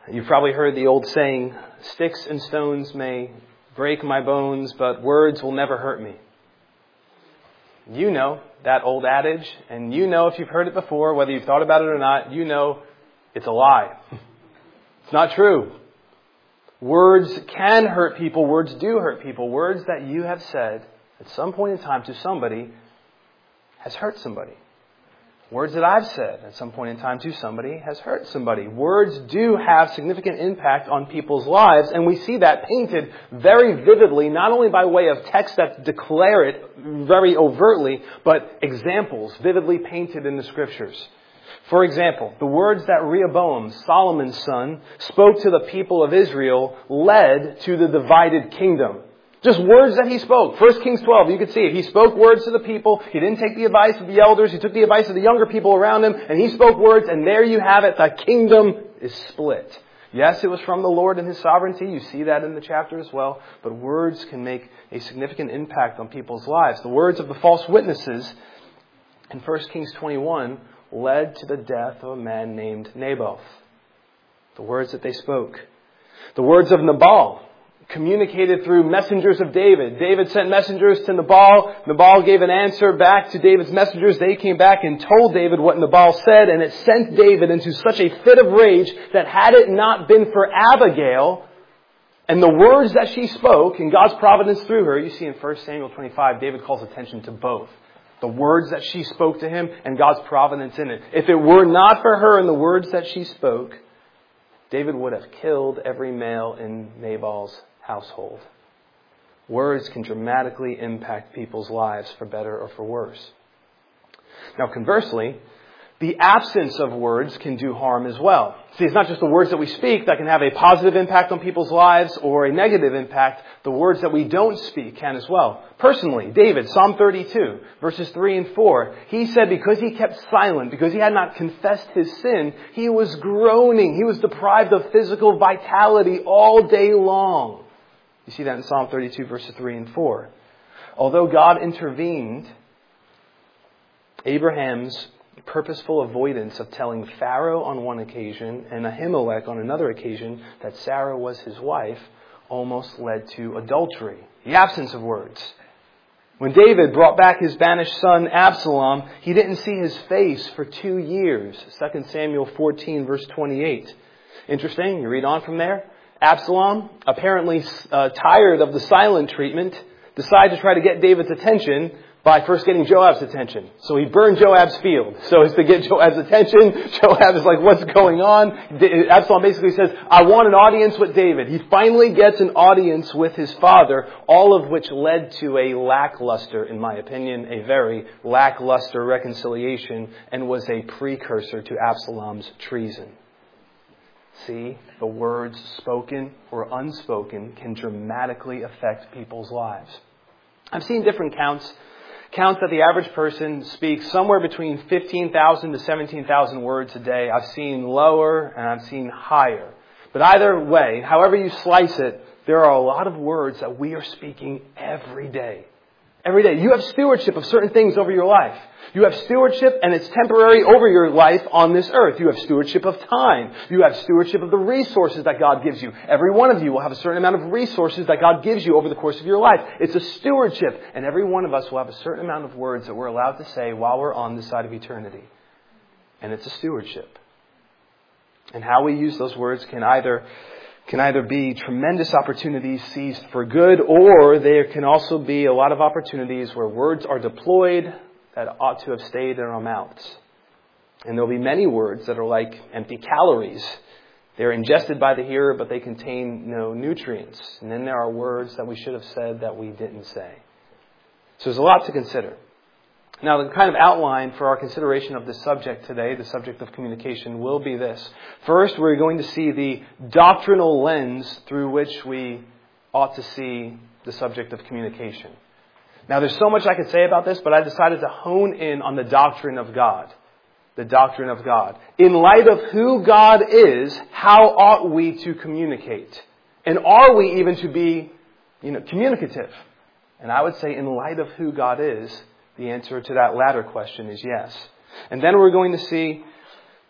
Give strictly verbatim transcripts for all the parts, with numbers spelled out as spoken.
You've probably heard the old saying, sticks and stones may break my bones, but words will never hurt me. You know that old adage, and you know if you've heard it before, whether you've thought about it or not, you know it's a lie. It's not true. Words can hurt people. Words do hurt people. Words that you have said at some point in time to somebody has hurt somebody. Words that I've said at some point in time to somebody has hurt somebody. Words do have significant impact on people's lives, and we see that painted very vividly, not only by way of texts that declare it very overtly, but examples vividly painted in the Scriptures. For example, the words that Rehoboam, Solomon's son, spoke to the people of Israel led to the divided kingdom. Just words that he spoke. First Kings twelve, you could see it. He spoke words to the people. He didn't take the advice of the elders. He took the advice of the younger people around him. And he spoke words, and there you have it. The kingdom is split. Yes, it was from the Lord and His sovereignty. You see that in the chapter as well. But words can make a significant impact on people's lives. The words of the false witnesses in First Kings twenty-one led to the death of a man named Naboth. The words that they spoke. The words of Nabal, communicated through messengers of David. David sent messengers to Nabal. Nabal gave an answer back to David's messengers. They came back and told David what Nabal said, and it sent David into such a fit of rage that had it not been for Abigail and the words that she spoke and God's providence through her, you see in First Samuel twenty-five, David calls attention to both. The words that she spoke to him and God's providence in it. If it were not for her and the words that she spoke, David would have killed every male in Nabal's household. Words can dramatically impact people's lives for better or for worse. Now, conversely, the absence of words can do harm as well. See, it's not just the words that we speak that can have a positive impact on people's lives or a negative impact. The words that we don't speak can as well. Personally, David, Psalm thirty-two, verses three and four, he said because he kept silent, because he had not confessed his sin, he was groaning. He was deprived of physical vitality all day long. You see that in Psalm thirty-two, verses three and four. Although God intervened, Abraham's purposeful avoidance of telling Pharaoh on one occasion and Ahimelech on another occasion that Sarah was his wife almost led to adultery. The absence of words. When David brought back his banished son Absalom, he didn't see his face for two years. Second Samuel fourteen, verse twenty-eight. Interesting. You read on from there. Absalom, apparently uh, tired of the silent treatment, decided to try to get David's attention by first getting Joab's attention. So he burned Joab's field. So as to get Joab's attention, Joab is like, what's going on? Absalom basically says, I want an audience with David. He finally gets an audience with his father, all of which led to a lackluster, in my opinion, a very lackluster reconciliation and was a precursor to Absalom's treason. See, the words spoken or unspoken can dramatically affect people's lives. I've seen different counts. Counts that the average person speaks somewhere between fifteen thousand to seventeen thousand words a day. I've seen lower and I've seen higher. But either way, however you slice it, there are a lot of words that we are speaking every day. Every day. You have stewardship of certain things over your life. You have stewardship, and it's temporary, over your life on this earth. You have stewardship of time. You have stewardship of the resources that God gives you. Every one of you will have a certain amount of resources that God gives you over the course of your life. It's a stewardship, and every one of us will have a certain amount of words that we're allowed to say while we're on this side of eternity. And it's a stewardship. And how we use those words can either can either be tremendous opportunities seized for good, or there can also be a lot of opportunities where words are deployed that ought to have stayed in our mouths. And there'll be many words that are like empty calories. They're ingested by the hearer, but they contain no nutrients. And then there are words that we should have said that we didn't say. So there's a lot to consider. Now, the kind of outline for our consideration of this subject today, the subject of communication, will be this. First, we're going to see the doctrinal lens through which we ought to see the subject of communication. Now, there's so much I could say about this, but I decided to hone in on the doctrine of God. The doctrine of God. In light of who God is, how ought we to communicate? And are we even to be, you know, communicative? And I would say in light of who God is, the answer to that latter question is yes. And then we're going to see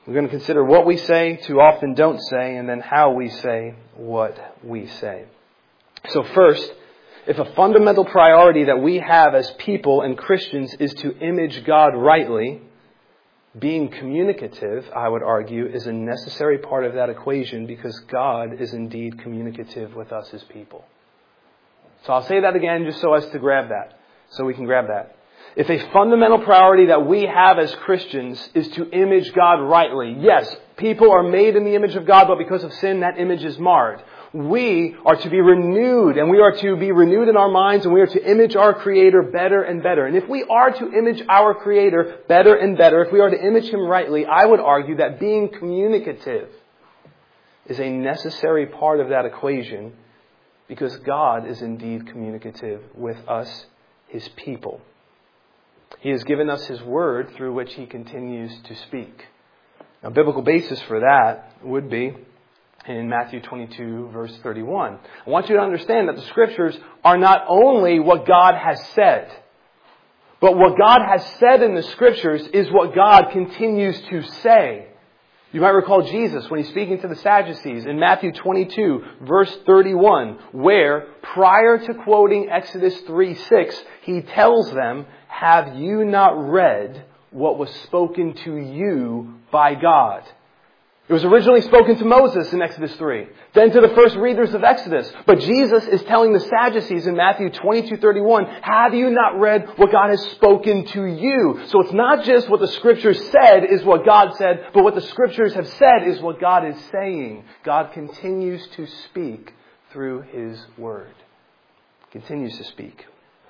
We're going to consider what we say, too often don't say, and then how we say what we say. So first, if a fundamental priority that we have as people and Christians is to image God rightly, being communicative, I would argue, is a necessary part of that equation because God is indeed communicative with us as people. So I'll say that again just so as to grab that, so we can grab that. If a fundamental priority that we have as Christians is to image God rightly, yes, people are made in the image of God, but because of sin, that image is marred. We are to be renewed, and we are to be renewed in our minds, and we are to image our Creator better and better. And if we are to image our Creator better and better, if we are to image Him rightly, I would argue that being communicative is a necessary part of that equation because God is indeed communicative with us, His people. He has given us His Word through which He continues to speak. Now, biblical basis for that would be in Matthew twenty-two, verse thirty-one. I want you to understand that the Scriptures are not only what God has said, but what God has said in the Scriptures is what God continues to say. You might recall Jesus when he's speaking to the Sadducees in Matthew twenty-two, verse thirty-one, where, prior to quoting Exodus three six, he tells them, "Have you not read what was spoken to you by God?" It was originally spoken to Moses in Exodus three, then to the first readers of Exodus. But Jesus is telling the Sadducees in Matthew twenty-two thirty-one, have you not read what God has spoken to you? So it's not just what the Scriptures said is what God said, but what the Scriptures have said is what God is saying. God continues to speak through His Word. Continues to speak.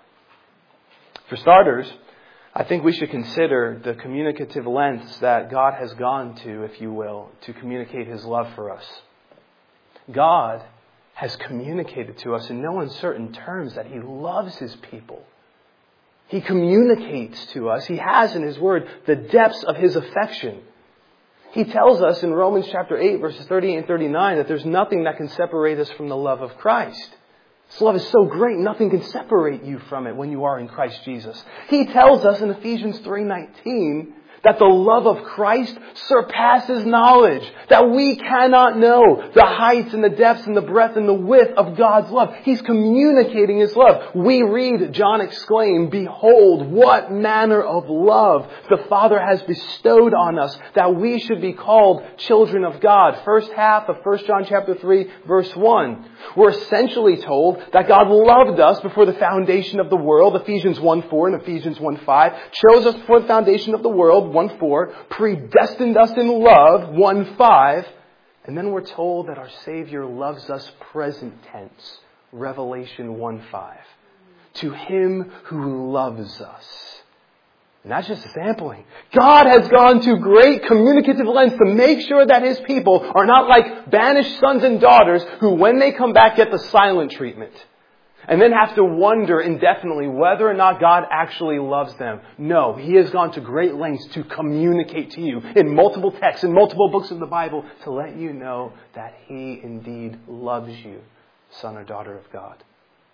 For starters, I think we should consider the communicative lengths that God has gone to, if you will, to communicate His love for us. God has communicated to us in no uncertain terms that He loves His people. He communicates to us, He has in His Word, the depths of His affection. He tells us in Romans chapter eight, verses thirty-eight and thirty-nine, that there's nothing that can separate us from the love of Christ. This love is so great, nothing can separate you from it when you are in Christ Jesus. He tells us in Ephesians three nineteen that the love of Christ surpasses knowledge, that we cannot know the heights and the depths and the breadth and the width of God's love. He's communicating His love. We read John exclaim, "Behold, what manner of love the Father has bestowed on us, that we should be called children of God." First half of First John chapter three, verse one. We're essentially told that God loved us before the foundation of the world, Ephesians one four and Ephesians one five, chose us before the foundation of the world, one four, predestined us in love, one five, and then we're told that our Savior loves us present tense, Revelation one five. To Him who loves us. And that's just a sampling. God has gone to great communicative lengths to make sure that His people are not like banished sons and daughters who, when they come back, get the silent treatment. And then have to wonder indefinitely whether or not God actually loves them. No, He has gone to great lengths to communicate to you in multiple texts, in multiple books of the Bible, to let you know that He indeed loves you, son or daughter of God.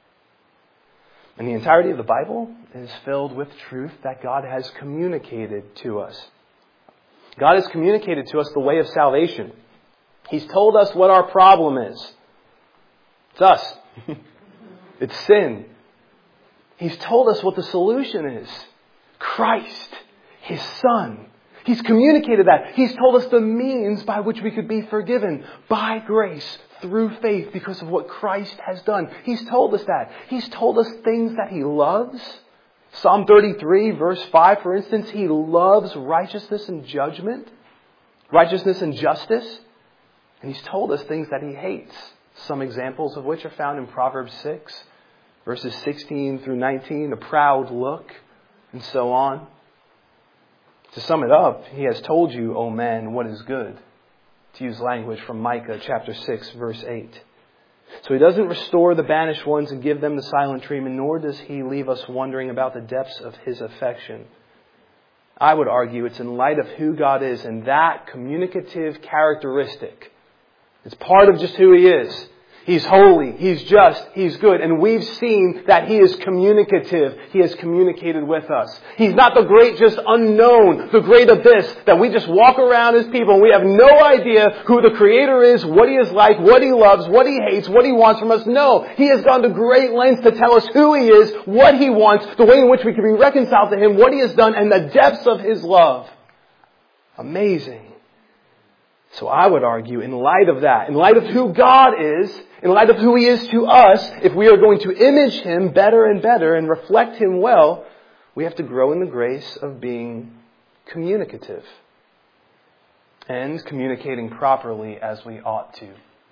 And the entirety of the Bible is filled with truth that God has communicated to us. God has communicated to us the way of salvation. He's told us what our problem is. It's us. It's sin. He's told us what the solution is. Christ, His Son. He's communicated that. He's told us the means by which we could be forgiven by grace through faith because of what Christ has done. He's told us that. He's told us things that He loves. Psalm thirty-three, verse five, for instance, He loves righteousness and judgment, righteousness and justice. And He's told us things that He hates. Some examples of which are found in Proverbs six, verses sixteen through nineteen, a proud look, and so on. To sum it up, He has told you, O man, what is good. To use language from Micah chapter six, verse eight. So He doesn't restore the banished ones and give them the silent treatment, nor does He leave us wondering about the depths of His affection. I would argue it's in light of who God is and that communicative characteristic. It's part of just who He is. He's holy, He's just, He's good. And we've seen that He is communicative. He has communicated with us. He's not the great just unknown, the great abyss that we just walk around as people and we have no idea who the Creator is, what He is like, what He loves, what He hates, what He wants from us. No, He has gone to great lengths to tell us who He is, what He wants, the way in which we can be reconciled to Him, what He has done, and the depths of His love. Amazing. So I would argue, in light of that, in light of who God is, in light of who He is to us, if we are going to image Him better and better and reflect Him well, we have to grow in the grace of being communicative and communicating properly as we ought to.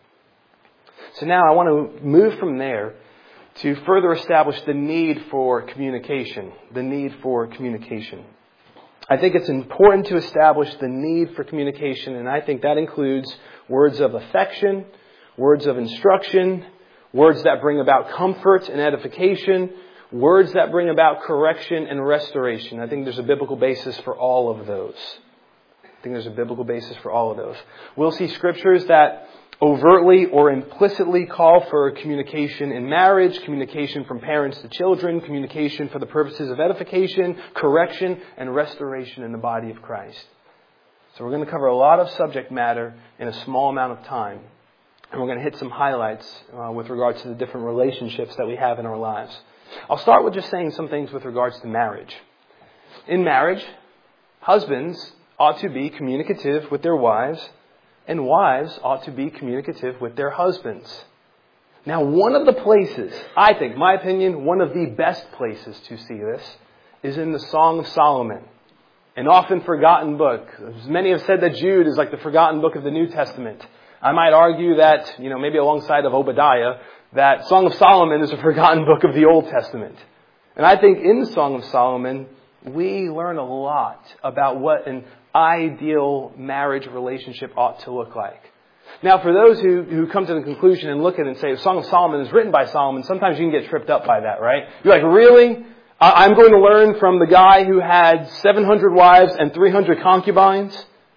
So now I want to move from there to further establish the need for communication, the need for communication. I think it's important to establish the need for communication, and I think that includes words of affection, words of instruction, words that bring about comfort and edification, words that bring about correction and restoration. I think there's a biblical basis for all of those. I think there's a biblical basis for all of those. We'll see scriptures that overtly or implicitly call for communication in marriage, communication from parents to children, communication for the purposes of edification, correction, and restoration in the body of Christ. So we're going to cover a lot of subject matter in a small amount of time. And we're going to hit some highlights uh, with regards to the different relationships that we have in our lives. I'll start with just saying some things with regards to marriage. In marriage, husbands ought to be communicative with their wives, and wives ought to be communicative with their husbands. Now, one of the places, I think, my opinion, one of the best places to see this is in the Song of Solomon, an often forgotten book. Many have said that Jude is like the forgotten book of the New Testament. I might argue that, you know, maybe alongside of Obadiah, that Song of Solomon is a forgotten book of the Old Testament. And I think in the Song of Solomon, we learn a lot about what an ideal marriage relationship ought to look like. Now, for those who, who come to the conclusion and look at it and say, the Song of Solomon is written by Solomon, sometimes you can get tripped up by that, right? You're like, really? I'm going to learn from the guy who had seven hundred wives and three hundred concubines?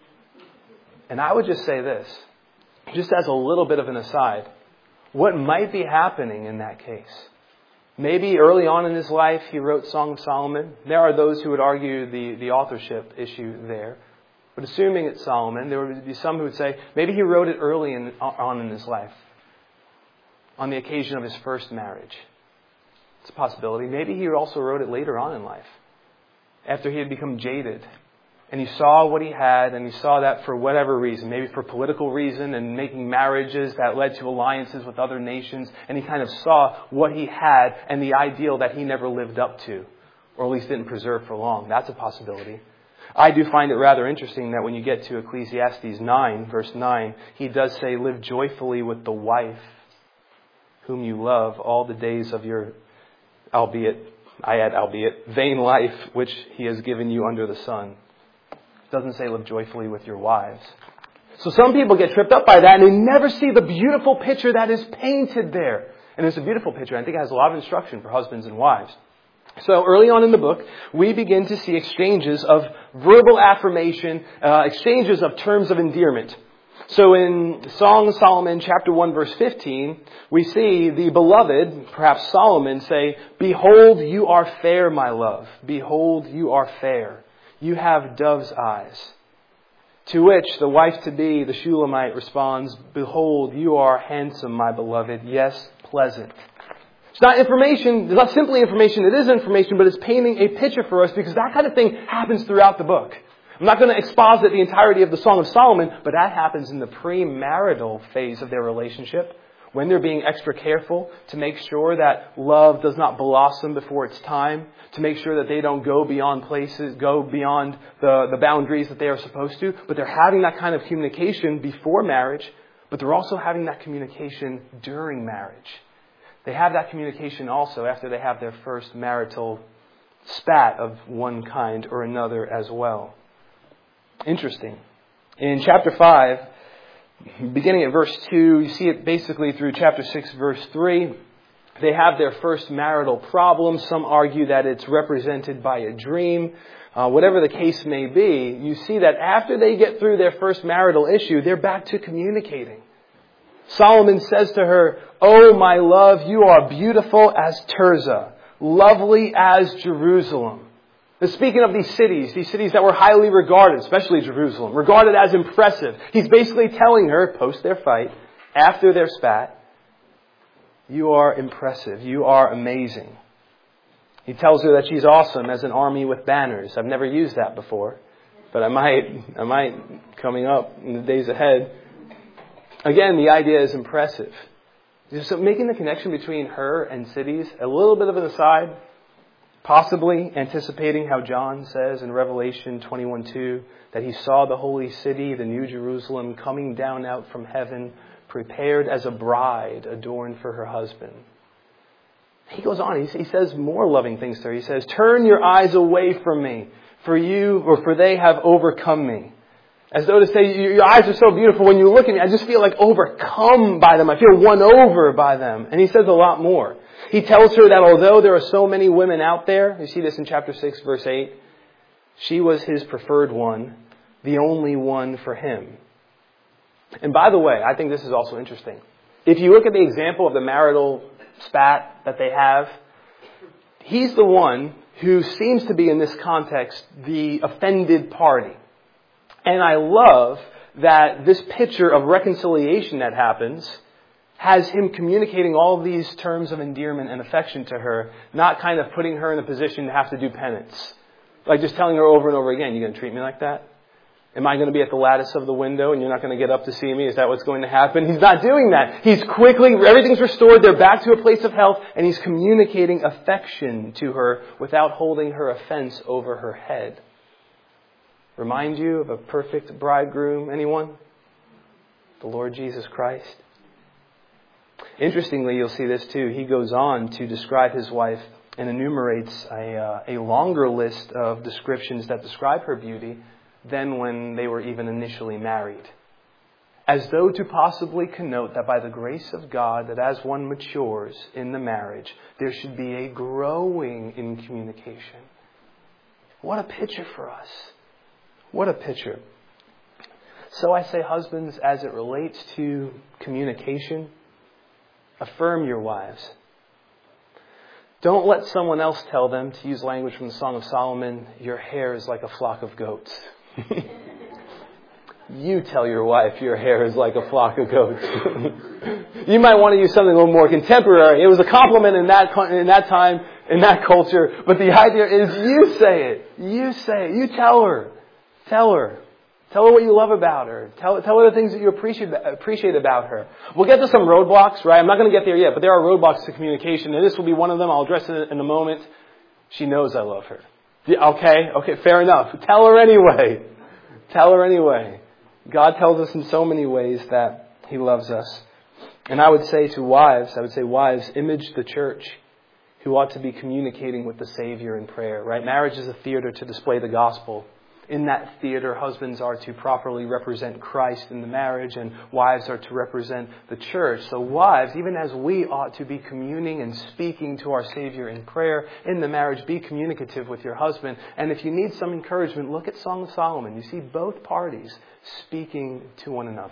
And I would just say this, just as a little bit of an aside, what might be happening in that case? Maybe early on in his life, he wrote Song of Solomon. There are those who would argue the, the authorship issue there. But assuming it's Solomon, there would be some who would say, maybe he wrote it early in, on in his life, on the occasion of his first marriage. It's a possibility. Maybe he also wrote it later on in life, after he had become jaded. And he saw what he had, and he saw that for whatever reason, maybe for political reason and making marriages that led to alliances with other nations. And he kind of saw what he had and the ideal that he never lived up to, or at least didn't preserve for long. That's a possibility. I do find it rather interesting that when you get to Ecclesiastes nine, verse nine, he does say, live joyfully with the wife whom you love all the days of your, albeit, I add albeit, vain life, which he has given you under the sun. It doesn't say live joyfully with your wives. So some people get tripped up by that and they never see the beautiful picture that is painted there. And it's a beautiful picture. I think it has a lot of instruction for husbands and wives. So early on in the book, we begin to see exchanges of verbal affirmation, uh, exchanges of terms of endearment. So in Song of Solomon, chapter one, verse fifteen, we see the beloved, perhaps Solomon, say, "Behold, you are fair, my love. Behold, you are fair. You have dove's eyes." To which the wife-to-be, the Shulamite, responds, "Behold, you are handsome, my beloved. Yes, pleasant." It's not information, it's not simply information, it is information, but it's painting a picture for us because that kind of thing happens throughout the book. I'm not going to exposit the entirety of the Song of Solomon, but that happens in the premarital phase of their relationship, when they're being extra careful to make sure that love does not blossom before its time, to make sure that they don't go beyond places, go beyond the, the boundaries that they are supposed to, but they're having that kind of communication before marriage, but they're also having that communication during marriage. They have that communication also after they have their first marital spat of one kind or another as well. Interesting. In chapter five, beginning at verse two, you see it basically through chapter six, verse three. They have their first marital problem. Some argue that it's represented by a dream. Uh, whatever the case may be, you see that after they get through their first marital issue, they're back to communicating. Solomon says to her, "Oh, my love, you are beautiful as Tirzah, lovely as Jerusalem." Now, speaking of these cities, these cities that were highly regarded, especially Jerusalem, regarded as impressive, he's basically telling her, post their fight, after their spat, you are impressive, you are amazing. He tells her that she's awesome as an army with banners. I've never used that before, but I might, I might coming up in the days ahead. Again, the idea is impressive. So making the connection between her and cities, a little bit of an aside, possibly anticipating how John says in Revelation twenty-one two that he saw the holy city, the New Jerusalem, coming down out from heaven, prepared as a bride adorned for her husband. He goes on, he says more loving things to her. He says, "Turn your eyes away from me, for you, or for they have overcome me." As though to say, your eyes are so beautiful, when you look at me, I just feel like overcome by them. I feel won over by them. And he says a lot more. He tells her that although there are so many women out there, you see this in chapter six, verse eight, she was his preferred one, the only one for him. And by the way, I think this is also interesting. If you look at the example of the marital spat that they have, he's the one who seems to be in this context the offended party. And I love that this picture of reconciliation that happens has him communicating all of these terms of endearment and affection to her, not kind of putting her in a position to have to do penance. Like just telling her over and over again, "You're going to treat me like that? Am I going to be at the lattice of the window and you're not going to get up to see me? Is that what's going to happen?" He's not doing that. He's quickly, everything's restored. They're back to a place of health, and he's communicating affection to her without holding her offense over her head. Remind you of a perfect bridegroom, anyone? The Lord Jesus Christ. Interestingly, you'll see this too. He goes on to describe his wife and enumerates a, uh, a longer list of descriptions that describe her beauty than when they were even initially married. As though to possibly connote that by the grace of God, that as one matures in the marriage, there should be a growing in communication. What a picture for us. What a picture. So I say, husbands, as it relates to communication, affirm your wives. Don't let someone else tell them, to use language from the Song of Solomon, your hair is like a flock of goats. You tell your wife your hair is like a flock of goats. You might want to use something a little more contemporary. It was a compliment in that in that time, in that culture. But the idea is you say it. You say it. You tell her. Tell her. Tell her what you love about her. Tell, tell her the things that you appreciate, appreciate about her. We'll get to some roadblocks, right? I'm not going to get there yet, but there are roadblocks to communication, and this will be one of them. I'll address it in a moment. She knows I love her. Yeah, okay, okay, fair enough. Tell her anyway. Tell her anyway. God tells us in so many ways that He loves us. And I would say to wives, I would say, wives, image the church who ought to be communicating with the Savior in prayer, right? Marriage is a theater to display the gospel. In that theater, husbands are to properly represent Christ in the marriage, and wives are to represent the church. So wives, even as we ought to be communing and speaking to our Savior in prayer in the marriage, be communicative with your husband. And if you need some encouragement, look at Song of Solomon. You see both parties speaking to one another.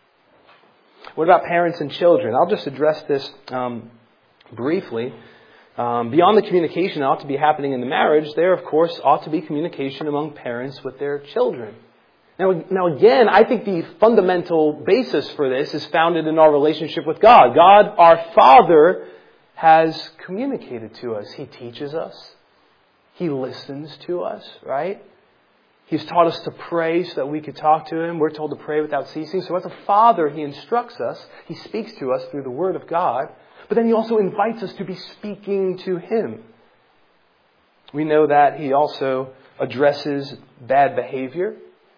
What about parents and children? I'll just address this um, briefly. Um, beyond the communication that ought to be happening in the marriage, there, of course, ought to be communication among parents with their children. Now, now, again, I think the fundamental basis for this is founded in our relationship with God. God, our Father, has communicated to us. He teaches us. He listens to us, right? He's taught us to pray so that we could talk to Him. We're told to pray without ceasing. So as a Father, He instructs us. He speaks to us through the Word of God. But then He also invites us to be speaking to Him. We know that He also addresses bad behavior.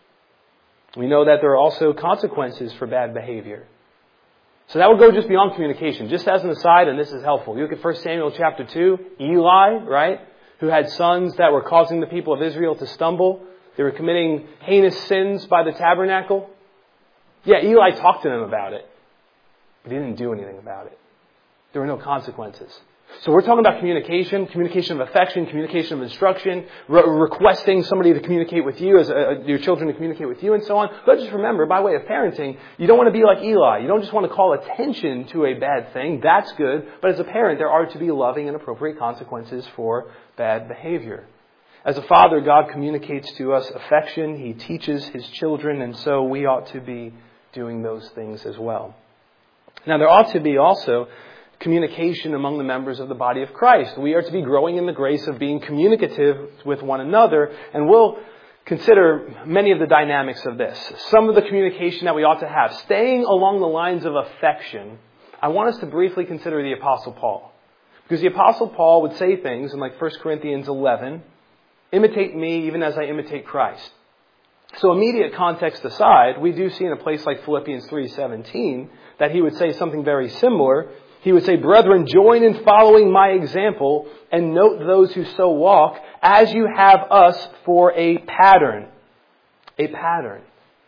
We know that there are also consequences for bad behavior. So that would go just beyond communication. Just as an aside, and this is helpful. You look at First Samuel chapter two, Eli, right, who had sons that were causing the people of Israel to stumble. They were committing heinous sins by the tabernacle. Yeah, Eli talked to them about it, but he didn't do anything about it. There were no consequences. So we're talking about communication, communication of affection, communication of instruction, re- requesting somebody to communicate with you, as a, your children to communicate with you, and so on. But just remember, by way of parenting, you don't want to be like Eli. You don't just want to call attention to a bad thing. That's good. But as a parent, there are to be loving and appropriate consequences for bad behavior. As a father, God communicates to us affection. He teaches His children, and so we ought to be doing those things as well. Now, there ought to be also communication among the members of the body of Christ. We are to be growing in the grace of being communicative with one another, and we'll consider many of the dynamics of this. Some of the communication that we ought to have. Staying along the lines of affection, I want us to briefly consider the Apostle Paul. Because the Apostle Paul would say things in like First Corinthians eleven, imitate me even as I imitate Christ. So immediate context aside, we do see in a place like Philippians three seventeen that he would say something very similar. He would say, brethren, join in following my example and note those who so walk as you have us for a pattern. A pattern.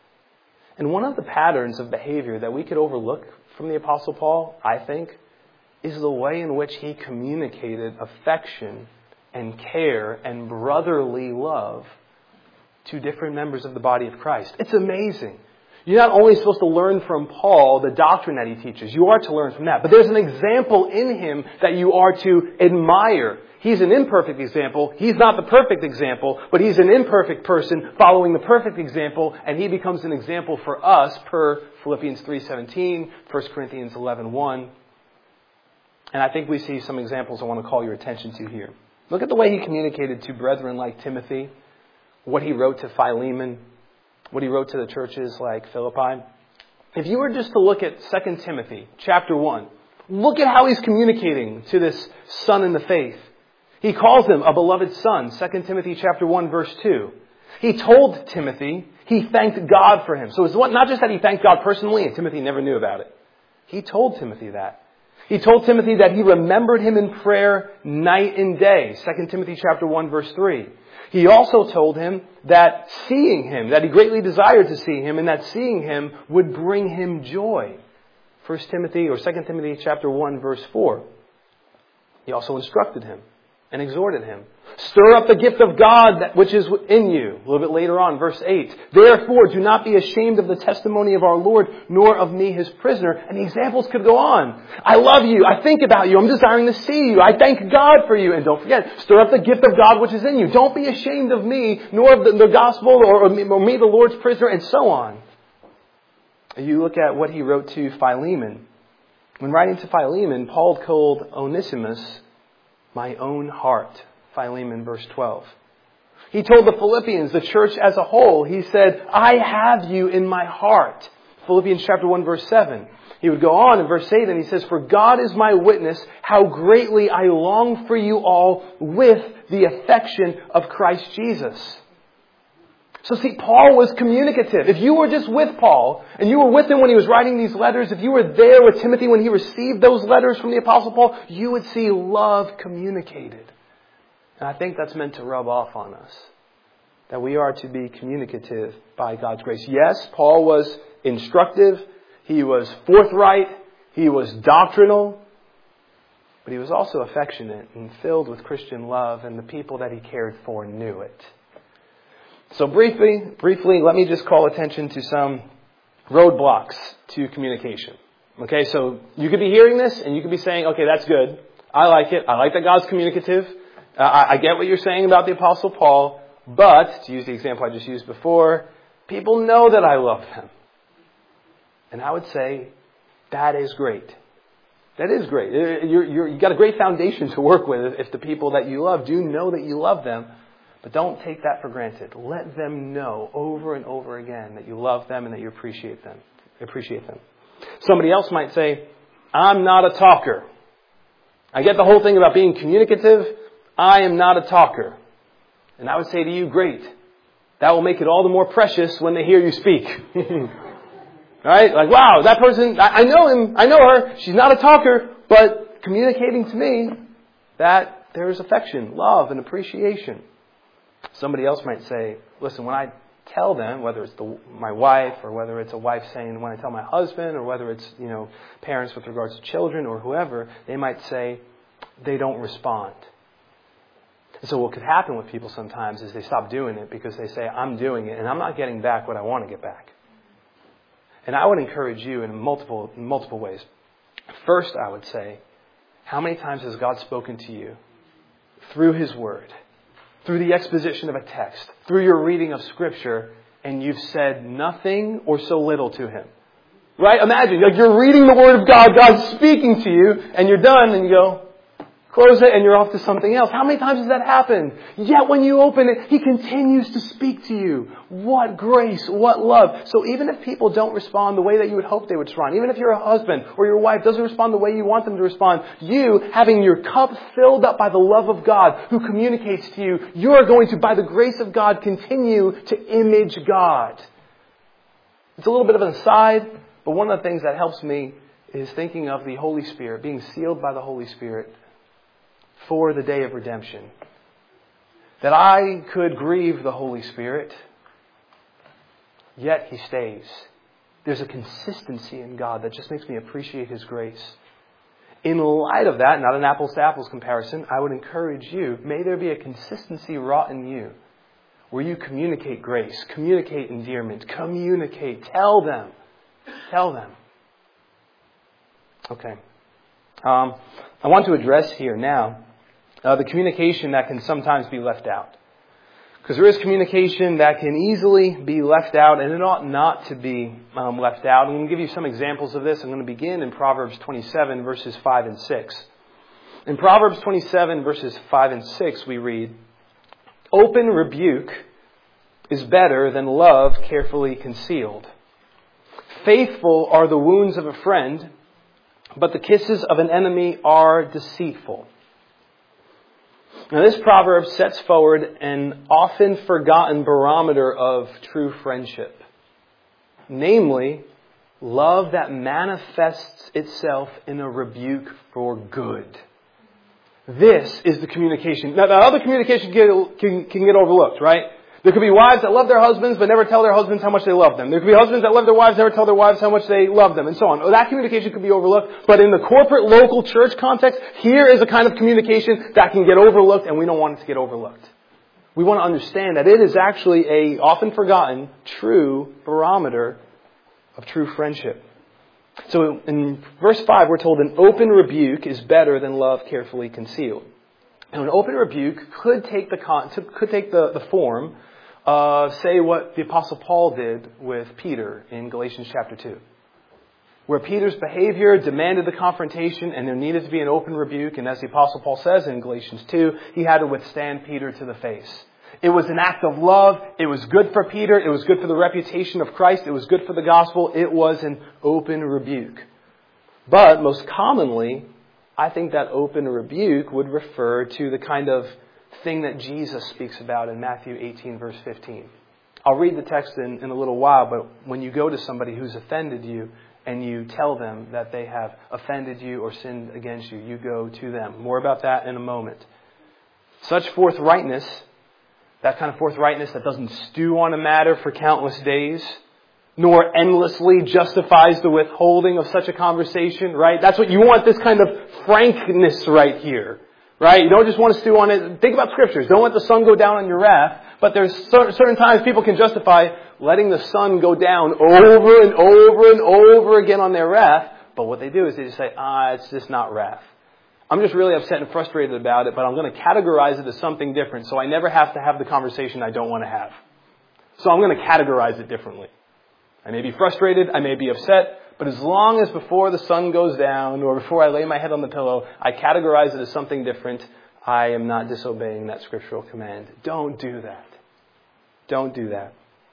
And one of the patterns of behavior that we could overlook from the Apostle Paul, I think, is the way in which he communicated affection and care and brotherly love to different members of the body of Christ. It's amazing. You're not only supposed to learn from Paul the doctrine that he teaches. You are to learn from that. But there's an example in him that you are to admire. He's an imperfect example. He's not the perfect example, but he's an imperfect person following the perfect example, and he becomes an example for us per Philippians three seventeen, First Corinthians eleven one. And I think we see some examples I want to call your attention to here. Look at the way he communicated to brethren like Timothy, what he wrote to Philemon, what he wrote to the churches like Philippi. If you were just to look at Second Timothy chapter one, look at how he's communicating to this son in the faith. He calls him a beloved son, Second Timothy chapter one, verse two. He told Timothy he thanked God for him. So it's not just that he thanked God personally, and Timothy never knew about it. He told Timothy that. He told Timothy that he remembered him in prayer night and day, Second Timothy chapter one, verse three. He also told him that seeing him, that he greatly desired to see him, and that seeing him would bring him joy. First Timothy or Second Timothy chapter one, verse four. He also instructed him and exhorted him. Stir up the gift of God that which is in you. A little bit later on, verse eight. Therefore, do not be ashamed of the testimony of our Lord, nor of me, his prisoner. And the examples could go on. I love you. I think about you. I'm desiring to see you. I thank God for you. And don't forget, stir up the gift of God which is in you. Don't be ashamed of me, nor of the, the gospel, or, or, me, or me, the Lord's prisoner, and so on. You look at what he wrote to Philemon. When writing to Philemon, Paul called Onesimus my own heart. Philemon, verse twelve. He told the Philippians, the church as a whole, he said, I have you in my heart. Philippians chapter one, verse seven. He would go on in verse eight and he says, for God is my witness, how greatly I long for you all with the affection of Christ Jesus. So see, Paul was communicative. If you were just with Paul, and you were with him when he was writing these letters, if you were there with Timothy when he received those letters from the Apostle Paul, you would see love communicated. And I think that's meant to rub off on us. That we are to be communicative by God's grace. Yes, Paul was instructive. He was forthright. He was doctrinal. But he was also affectionate and filled with Christian love. And the people that he cared for knew it. So briefly, briefly, let me just call attention to some roadblocks to communication. Okay, so you could be hearing this and you could be saying, okay, that's good. I like it. I like that God's communicative. Uh, I, I get what you're saying about the Apostle Paul, but, to use the example I just used before, people know that I love them. And I would say, that is great. That is great. You're, you're, you've got a great foundation to work with if the people that you love do know that you love them. But don't take that for granted. Let them know over and over again that you love them and that you appreciate them. Appreciate them. Somebody else might say, I'm not a talker. I get the whole thing about being communicative. I am not a talker. And I would say to you, great. That will make it all the more precious when they hear you speak. Right? Like, wow, that person, I, I know him, I know her. She's not a talker, but communicating to me that there is affection, love, and appreciation. Somebody else might say, listen, when I tell them, whether it's the, my wife or whether it's a wife saying when I tell my husband or whether it's, you know, parents with regards to children or whoever, they might say, they don't respond. And so what could happen with people sometimes is they stop doing it because they say, I'm doing it and I'm not getting back what I want to get back. And I would encourage you in multiple, in multiple ways. First, I would say, how many times has God spoken to you through His Word, through the exposition of a text, through your reading of Scripture, and you've said nothing or so little to Him? Right? Imagine, like you're reading the Word of God, God's speaking to you, and you're done, and you go, close it, and you're off to something else. How many times has that happened? Yet when you open it, He continues to speak to you. What grace, what love. So even if people don't respond the way that you would hope they would respond, even if your husband or your wife doesn't respond the way you want them to respond, you, having your cup filled up by the love of God who communicates to you, you are going to, by the grace of God, continue to image God. It's a little bit of an aside, but one of the things that helps me is thinking of the Holy Spirit, being sealed by the Holy Spirit for the day of redemption. That I could grieve the Holy Spirit, yet He stays. There's a consistency in God that just makes me appreciate His grace. In light of that, not an apples to apples comparison, I would encourage you, may there be a consistency wrought in you where you communicate grace, communicate endearment, communicate, tell them, tell them. Okay. Um, I want to address here now Uh, the communication that can sometimes be left out. Because there is communication that can easily be left out, and it ought not to be um, left out. I'm going to give you some examples of this. I'm going to begin in Proverbs twenty-seven, verses five and six. In Proverbs twenty-seven, verses five and six, we read, "Open rebuke is better than love carefully concealed. Faithful are the wounds of a friend, but the kisses of an enemy are deceitful." Now this proverb sets forward an often forgotten barometer of true friendship. Namely, love that manifests itself in a rebuke for good. This is the communication. Now, now other communication can, can, can get overlooked, right? There could be wives that love their husbands but never tell their husbands how much they love them. There could be husbands that love their wives, never tell their wives how much they love them, and so on. That communication could be overlooked. But in the corporate, local church context, here is a kind of communication that can get overlooked, and we don't want it to get overlooked. We want to understand that it is actually a often forgotten, true barometer of true friendship. So in verse five, we're told an open rebuke is better than love carefully concealed. And an open rebuke could take the con- could take the, the form Uh, say what the Apostle Paul did with Peter in Galatians chapter two. Where Peter's behavior demanded the confrontation and there needed to be an open rebuke. And as the Apostle Paul says in Galatians two, he had to withstand Peter to the face. It was an act of love. It was good for Peter. It was good for the reputation of Christ. It was good for the gospel. It was an open rebuke. But most commonly, I think that open rebuke would refer to the kind of thing that Jesus speaks about in Matthew eighteen, verse fifteen. I'll read the text in, in a little while, but when you go to somebody who's offended you and you tell them that they have offended you or sinned against you, you go to them. More about that in a moment. Such forthrightness, that kind of forthrightness that doesn't stew on a matter for countless days, nor endlessly justifies the withholding of such a conversation, right? That's what you want, this kind of frankness right here. Right? You don't just want to stew on it. Think about scriptures. Don't let the sun go down on your wrath. But there's certain times people can justify letting the sun go down over and over and over again on their wrath. But what they do is they just say, ah, it's just not wrath. I'm just really upset and frustrated about it, but I'm going to categorize it as something different so I never have to have the conversation I don't want to have. So I'm going to categorize it differently. I may be frustrated. I may be upset. But as long as before the sun goes down or before I lay my head on the pillow, I categorize it as something different, I am not disobeying that scriptural command. Don't do that. Don't do that.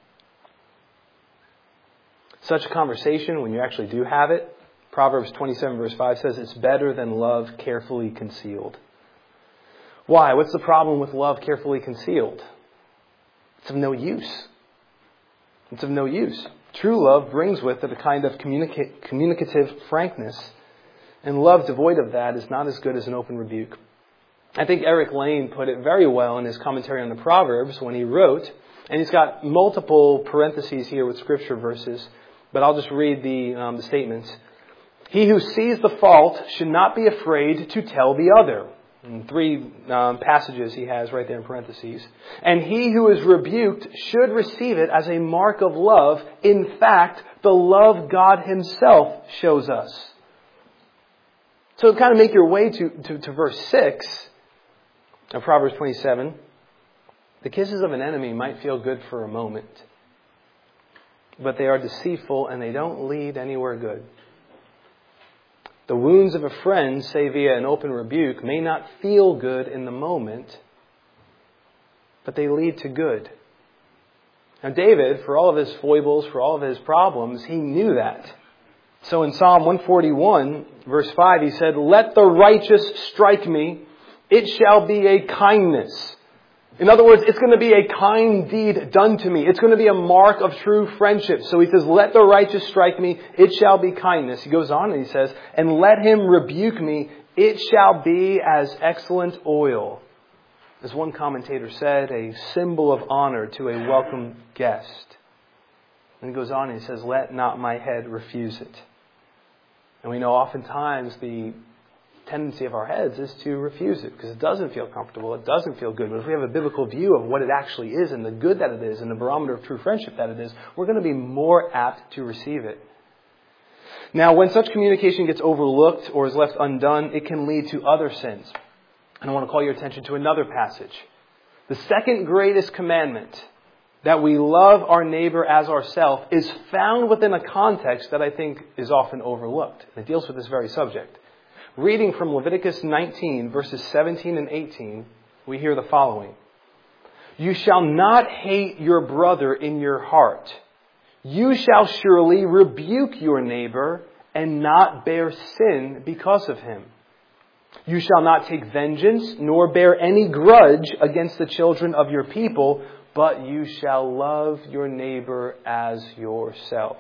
Such a conversation, when you actually do have it, Proverbs twenty-seven verse five says it's better than love carefully concealed. Why? What's the problem with love carefully concealed? It's of no use. It's of no use. True love brings with it a kind of communica- communicative frankness, and love devoid of that is not as good as an open rebuke. I think Eric Lane put it very well in his commentary on the Proverbs when he wrote, and he's got multiple parentheses here with scripture verses, but I'll just read the, um, the statements. He who sees the fault should not be afraid to tell the other. In three um, passages he has right there in parentheses. And he who is rebuked should receive it as a mark of love. In fact, the love God himself shows us. So kind of make your way to, to, to verse six of Proverbs twenty-seven. The kisses of an enemy might feel good for a moment, but they are deceitful and they don't lead anywhere good. The wounds of a friend, say via an open rebuke, may not feel good in the moment, but they lead to good. Now David, for all of his foibles, for all of his problems, he knew that. So in Psalm one forty-one, verse five, he said, "Let the righteous strike me, it shall be a kindness." In other words, it's going to be a kind deed done to me. It's going to be a mark of true friendship. So he says, "Let the righteous strike me, it shall be kindness." He goes on and he says, "And let him rebuke me, it shall be as excellent oil." As one commentator said, a symbol of honor to a welcome guest. And he goes on and he says, "Let not my head refuse it." And we know oftentimes the tendency of our heads is to refuse it because it doesn't feel comfortable, it doesn't feel good. But if we have a biblical view of what it actually is and the good that it is and the barometer of true friendship that it is, we're going to be more apt to receive it. Now, when such communication gets overlooked or is left undone, it can lead to other sins. And I want to call your attention to another passage. The second greatest commandment, that we love our neighbor as ourselves, is found within a context that I think is often overlooked. It deals with this very subject. Reading from Leviticus nineteen, verses seventeen and eighteen, we hear the following. "You shall not hate your brother in your heart. You shall surely rebuke your neighbor and not bear sin because of him. You shall not take vengeance nor bear any grudge against the children of your people, but you shall love your neighbor as yourself."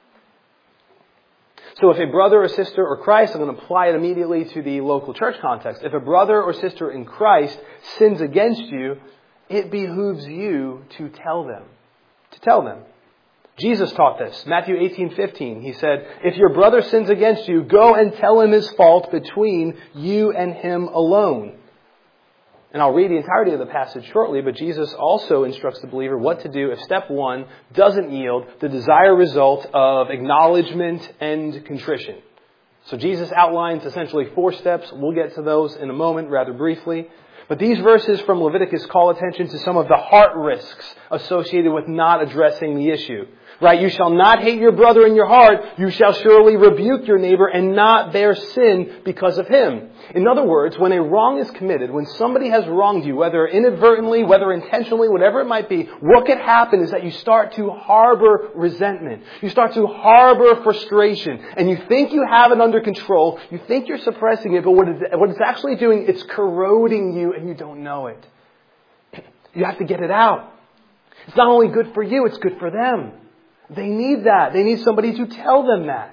So if a brother or sister or Christ, I'm going to apply it immediately to the local church context. If a brother or sister in Christ sins against you, it behooves you to tell them. To tell them. Jesus taught this. Matthew eighteen fifteen. He said, "If your brother sins against you, go and tell him his fault between you and him alone." And I'll read the entirety of the passage shortly, but Jesus also instructs the believer what to do if step one doesn't yield the desired result of acknowledgement and contrition. So Jesus outlines essentially four steps. We'll get to those in a moment, rather briefly. But these verses from Leviticus call attention to some of the heart risks associated with not addressing the issue. Right? "You shall not hate your brother in your heart. You shall surely rebuke your neighbor and not bear sin because of him." In other words, when a wrong is committed, when somebody has wronged you, whether inadvertently, whether intentionally, whatever it might be, what could happen is that you start to harbor resentment. You start to harbor frustration. And you think you have it under control. You think you're suppressing it. But what it's, what it's actually doing, it's corroding you and you don't know it. You have to get it out. It's not only good for you, it's good for them. They need that. They need somebody to tell them that.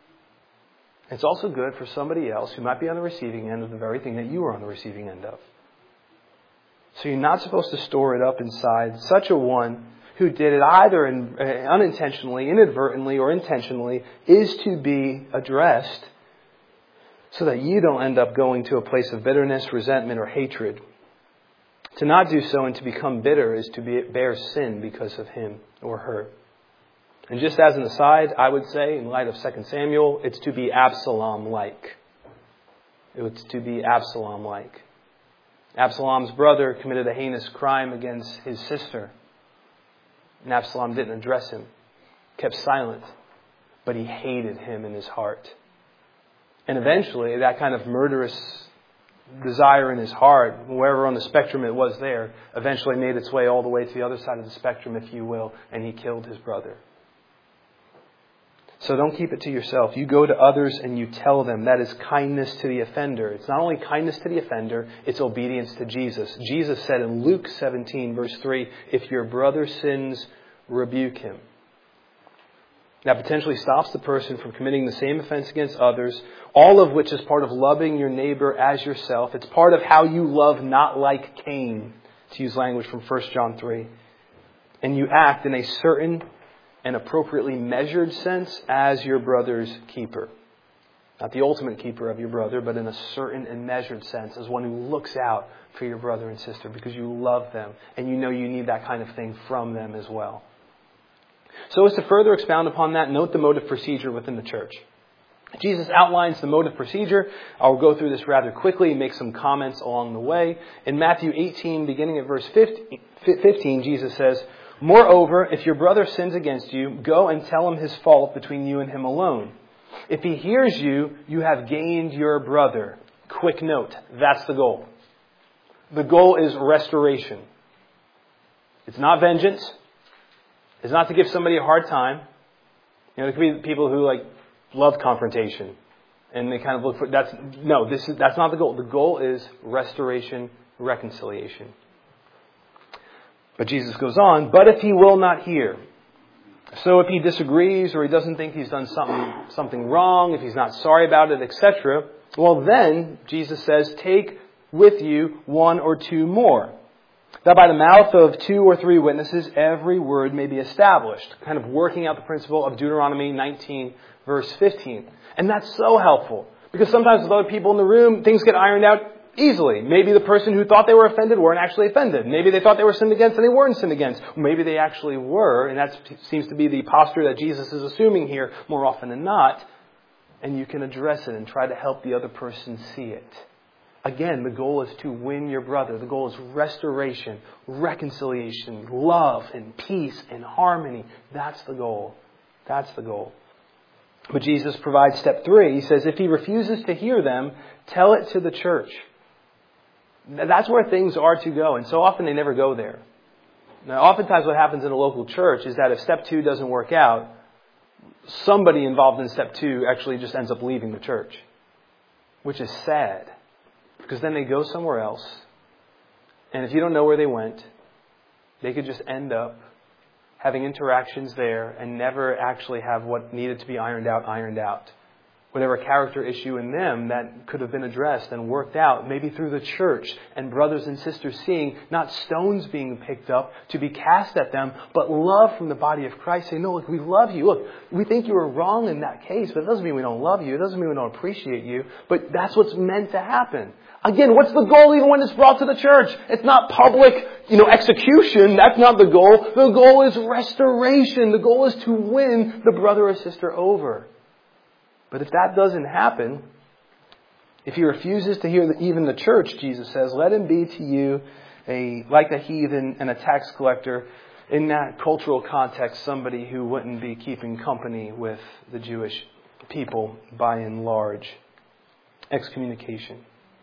It's also good for somebody else who might be on the receiving end of the very thing that you are on the receiving end of. So you're not supposed to store it up inside. Such a one who did it either in, uh, unintentionally, inadvertently, or intentionally is to be addressed so that you don't end up going to a place of bitterness, resentment, or hatred. To not do so and to become bitter is to be, bear sin because of him or her. And just as an aside, I would say, in light of Second Samuel, it's to be Absalom-like. It's to be Absalom-like. Absalom's brother committed a heinous crime against his sister. And Absalom didn't address him, kept silent, but he hated him in his heart. And eventually, that kind of murderous desire in his heart, wherever on the spectrum it was there, eventually made its way all the way to the other side of the spectrum, if you will, and he killed his brother. So don't keep it to yourself. You go to others and you tell them. That is kindness to the offender. It's not only kindness to the offender, it's obedience to Jesus. Jesus said in Luke seventeen, verse three, "If your brother sins, rebuke him." That potentially stops the person from committing the same offense against others, all of which is part of loving your neighbor as yourself. It's part of how you love, not like Cain, to use language from First John three. And you act in a certain and appropriately measured sense as your brother's keeper. Not the ultimate keeper of your brother, but in a certain and measured sense, as one who looks out for your brother and sister because you love them and you know you need that kind of thing from them as well. So as to further expound upon that, note the mode of procedure within the church. Jesus outlines the mode of procedure. I'll go through this rather quickly and make some comments along the way. In Matthew eighteen, beginning at verse fifteen, Jesus says, "Moreover, if your brother sins against you, go and tell him his fault between you and him alone. If he hears you, you have gained your brother." Quick note, that's the goal. The goal is restoration. It's not vengeance. It's not to give somebody a hard time. You know, there could be people who like love confrontation, and they kind of look for that's no. This is that's not the goal. The goal is restoration, reconciliation. But Jesus goes on. But if he will not hear, so if he disagrees or he doesn't think he's done something something wrong, if he's not sorry about it, et cetera, well then Jesus says, take with you one or two more, that by the mouth of two or three witnesses every word may be established. Kind of working out the principle of Deuteronomy nineteen, verse fifteen. And that's so helpful, because sometimes with other people in the room, things get ironed out easily. Maybe the person who thought they were offended weren't actually offended. Maybe they thought they were sinned against and they weren't sinned against. Maybe they actually were, and that seems to be the posture that Jesus is assuming here more often than not. And you can address it and try to help the other person see it. Again, the goal is to win your brother. The goal is restoration, reconciliation, love, and peace, and harmony. That's the goal. That's the goal. But Jesus provides step three. He says, if he refuses to hear them, tell it to the church. That's where things are to go. And so often they never go there. Now, oftentimes what happens in a local church is that if step two doesn't work out, somebody involved in step two actually just ends up leaving the church, which is sad. Because then they go somewhere else, and if you don't know where they went, they could just end up having interactions there and never actually have what needed to be ironed out, ironed out. Whatever character issue in them that could have been addressed and worked out, maybe through the church and brothers and sisters seeing not stones being picked up to be cast at them, but love from the body of Christ saying, no, look, we love you. Look, we think you were wrong in that case, but it doesn't mean we don't love you. It doesn't mean we don't appreciate you. But that's what's meant to happen. Again, what's the goal even when it's brought to the church? It's not public, you know, execution. That's not the goal. The goal is restoration. The goal is to win the brother or sister over. But if that doesn't happen, if he refuses to hear even the church, Jesus says, let him be to you a like a heathen and a tax collector. In that cultural context, somebody who wouldn't be keeping company with the Jewish people by and large. Excommunication.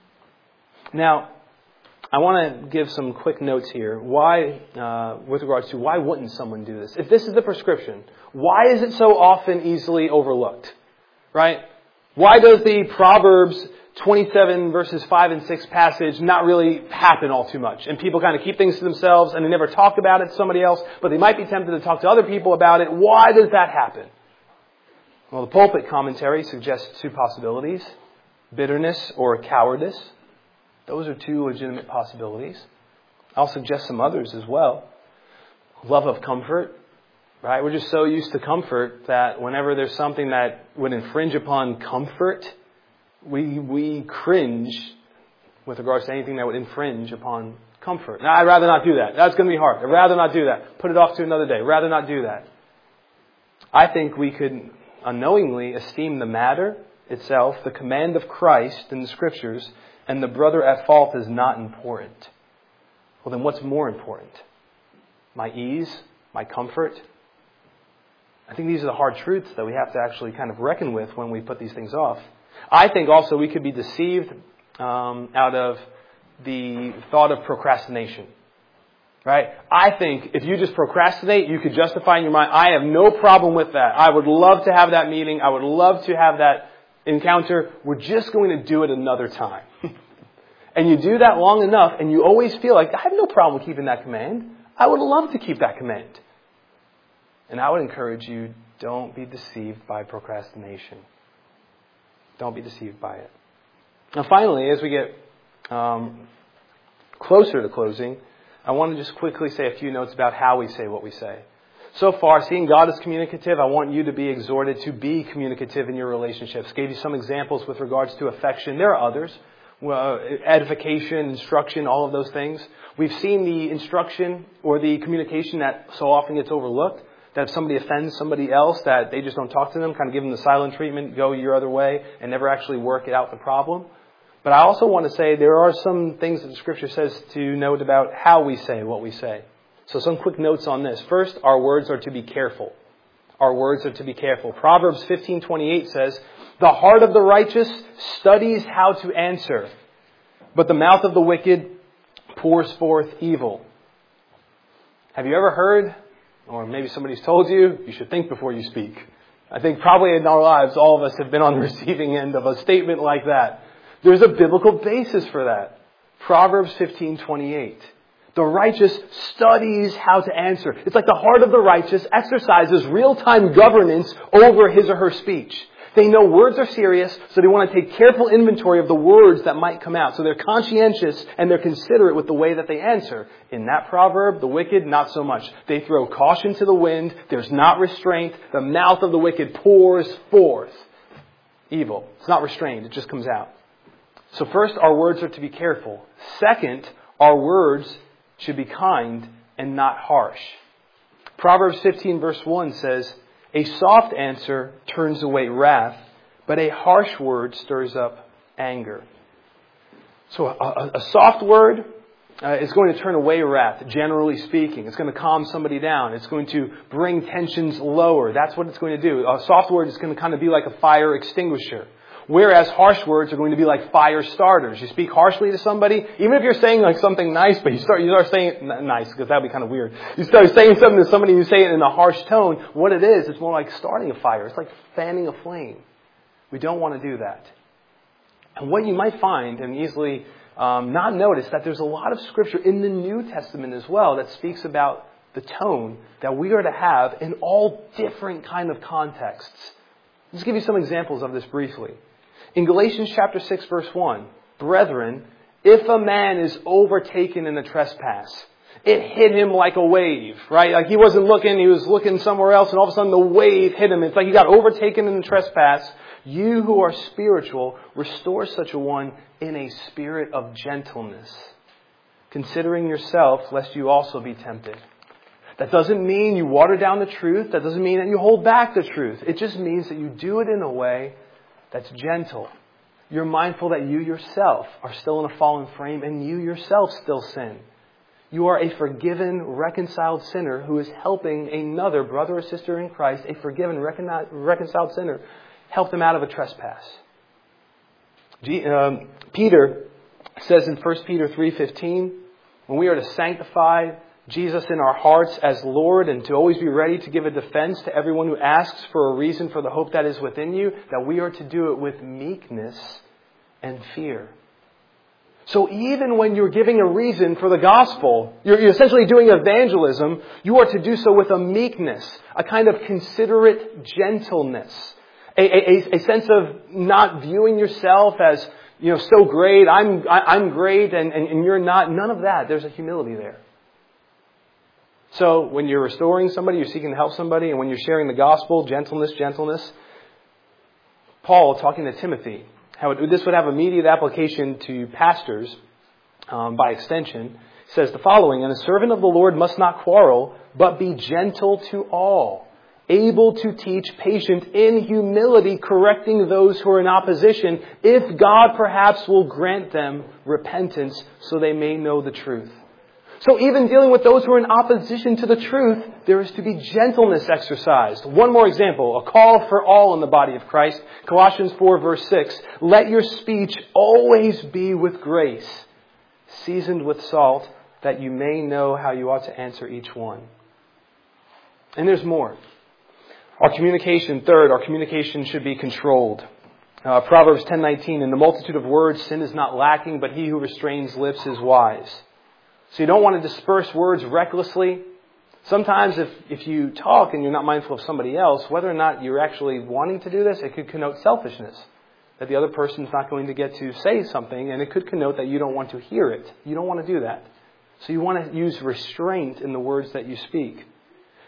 Now, I want to give some quick notes here. Why, uh, with regards to why wouldn't someone do this? If this is the prescription, why is it so often easily overlooked? Right? Why does the Proverbs twenty-seven verses five and six passage not really happen all too much? And people kind of keep things to themselves and they never talk about it to somebody else, but they might be tempted to talk to other people about it. Why does that happen? Well, the pulpit commentary suggests two possibilities. Bitterness or cowardice. Those are two legitimate possibilities. I'll suggest some others as well. Love of comfort. Right? We're just so used to comfort that whenever there's something that would infringe upon comfort, we we cringe with regards to anything that would infringe upon comfort. Now, I'd rather not do that. That's going to be hard. I'd rather not do that. Put it off to another day. Rather not do that. I think we could unknowingly esteem the matter itself, the command of Christ in the Scriptures, and the brother at fault is not important. Well, then what's more important? My ease? My comfort? I think these are the hard truths that we have to actually kind of reckon with when we put these things off. I think also we could be deceived um, out of the thought of procrastination. Right? I think if you just procrastinate, you could justify in your mind, I have no problem with that. I would love to have that meeting. I would love to have that encounter. We're just going to do it another time. And you do that long enough and you always feel like, I have no problem with keeping that command. I would love to keep that command. And I would encourage you, don't be deceived by procrastination. Don't be deceived by it. Now finally, as we get um, closer to closing, I want to just quickly say a few notes about how we say what we say. So far, seeing God as communicative, I want you to be exhorted to be communicative in your relationships. Gave you some examples with regards to affection. There are others. Well, edification, instruction, all of those things. We've seen the instruction or the communication that so often gets overlooked. That if somebody offends somebody else, that they just don't talk to them, kind of give them the silent treatment, go your other way, and never actually work it out the problem. But I also want to say there are some things that the Scripture says to note about how we say what we say. So some quick notes on this. First, our words are to be careful. Our words are to be careful. Proverbs fifteen twenty-eight says, "The heart of the righteous studies how to answer, but the mouth of the wicked pours forth evil." Have you ever heard, or maybe somebody's told you, you should think before you speak? I think probably in our lives, all of us have been on the receiving end of a statement like that. There's a biblical basis for that. Proverbs fifteen twenty-eight. The righteous studies how to answer. It's like the heart of the righteous exercises real-time governance over his or her speech. They know words are serious, so they want to take careful inventory of the words that might come out. So they're conscientious and they're considerate with the way that they answer. In that proverb, the wicked, not so much. They throw caution to the wind. There's not restraint. The mouth of the wicked pours forth evil. It's not restrained. It just comes out. So first, our words are to be careful. Second, our words should be kind and not harsh. Proverbs fifteen verse one says, "A soft answer turns away wrath, but a harsh word stirs up anger." So a, a, a soft word uh, is going to turn away wrath, generally speaking. It's going to calm somebody down. It's going to bring tensions lower. That's what it's going to do. A soft word is going to kind of be like a fire extinguisher. Whereas harsh words are going to be like fire starters. You speak harshly to somebody, even if you're saying like something nice, but you start you start saying it nice, because that would be kind of weird. You start saying something to somebody, you say it in a harsh tone. What it is, it's more like starting a fire. It's like fanning a flame. We don't want to do that. And what you might find, and easily um, not notice, that there's a lot of Scripture in the New Testament as well that speaks about the tone that we are to have in all different kind of contexts. Let's give you some examples of this briefly. In Galatians chapter six, verse one, "Brethren, if a man is overtaken in a trespass," it hit him like a wave, right? Like he wasn't looking, he was looking somewhere else, and all of a sudden the wave hit him. It's like he got overtaken in the trespass. "You who are spiritual, restore such a one in a spirit of gentleness, considering yourself, lest you also be tempted." That doesn't mean you water down the truth. That doesn't mean that you hold back the truth. It just means that you do it in a way that's gentle. You're mindful that you yourself are still in a fallen frame and you yourself still sin. You are a forgiven, reconciled sinner who is helping another brother or sister in Christ, a forgiven, reconciled sinner, help them out of a trespass. Um, Peter says in First Peter three fifteen, when we are to sanctify Jesus in our hearts as Lord and to always be ready to give a defense to everyone who asks for a reason for the hope that is within you, that we are to do it with meekness and fear. So even when you're giving a reason for the gospel, you're, you're essentially doing evangelism, you are to do so with a meekness, a kind of considerate gentleness, a, a, a sense of not viewing yourself as, you know, so great, I'm, I, I'm great and, and, and you're not. None of that. There's a humility there. So when you're restoring somebody, you're seeking to help somebody, and when you're sharing the gospel, gentleness, gentleness. Paul, talking to Timothy, how it, this would have immediate application to pastors um, by extension, says the following, "And a servant of the Lord must not quarrel, but be gentle to all, able to teach, patient in humility, correcting those who are in opposition, if God perhaps will grant them repentance so they may know the truth." So even dealing with those who are in opposition to the truth, there is to be gentleness exercised. One more example, a call for all in the body of Christ. Colossians four verse six, "Let your speech always be with grace, seasoned with salt, that you may know how you ought to answer each one." And there's more. Our communication, third, our communication should be controlled. Uh, Proverbs ten nineteen, "In the multitude of words, sin is not lacking, but he who restrains lips is wise." So you don't want to disperse words recklessly. Sometimes if, if you talk and you're not mindful of somebody else, whether or not you're actually wanting to do this, it could connote selfishness. That the other person's not going to get to say something, and it could connote that you don't want to hear it. You don't want to do that. So you want to use restraint in the words that you speak.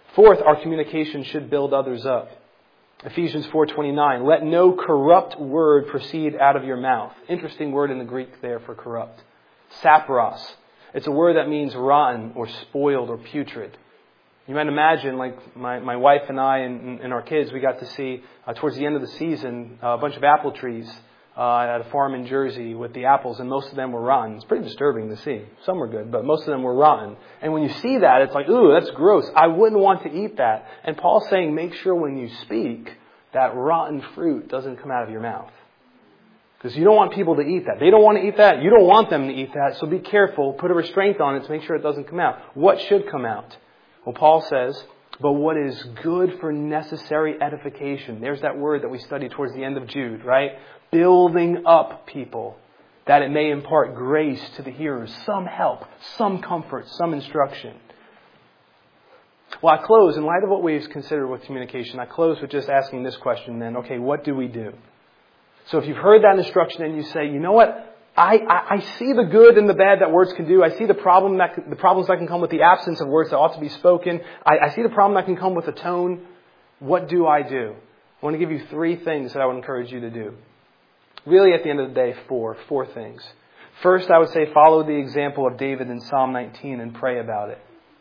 Fourth, our communication should build others up. Ephesians four twenty-nine, let no corrupt word proceed out of your mouth. Interesting word in the Greek there for corrupt. Sapros. It's a word that means rotten or spoiled or putrid. You might imagine, like my, my wife and I and, and our kids, we got to see uh, towards the end of the season uh, a bunch of apple trees uh, at a farm in Jersey with the apples, and most of them were rotten. It's pretty disturbing to see. Some were good, but most of them were rotten. And when you see that, it's like, ooh, that's gross. I wouldn't want to eat that. And Paul's saying, make sure when you speak, that rotten fruit doesn't come out of your mouth. Because you don't want people to eat that. They don't want to eat that. You don't want them to eat that. So be careful. Put a restraint on it to make sure it doesn't come out. What should come out? Well, Paul says, but what is good for necessary edification. There's that word that we studied towards the end of Jude, right? Building up people, that it may impart grace to the hearers. Some help, some comfort, some instruction. Well, I close, in light of what we've considered with communication, I close with just asking this question then. Okay, what do we do? So if you've heard that instruction and you say, you know what? I, I, I see the good and the bad that words can do. I see the problem that the problems that can come with the absence of words that ought to be spoken. I, I see the problem that can come with a tone. What do I do? I want to give you three things that I would encourage you to do. Really, at the end of the day, four. Four things. First, I would say follow the example of David in Psalm nineteen and pray about it.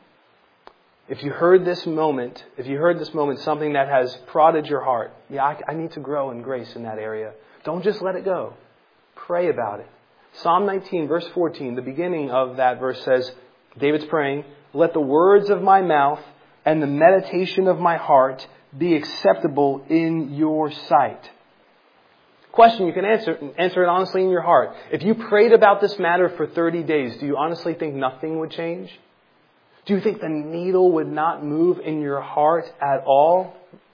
If you heard this moment, if you heard this moment, something that has prodded your heart, yeah, I, I need to grow in grace in that area. Don't just let it go. Pray about it. Psalm nineteen, verse fourteen, the beginning of that verse says, David's praying, let the words of my mouth and the meditation of my heart be acceptable in your sight. Question you can answer, answer it honestly in your heart. If you prayed about this matter for thirty days, do you honestly think nothing would change? Do you think the needle would not move in your heart at all?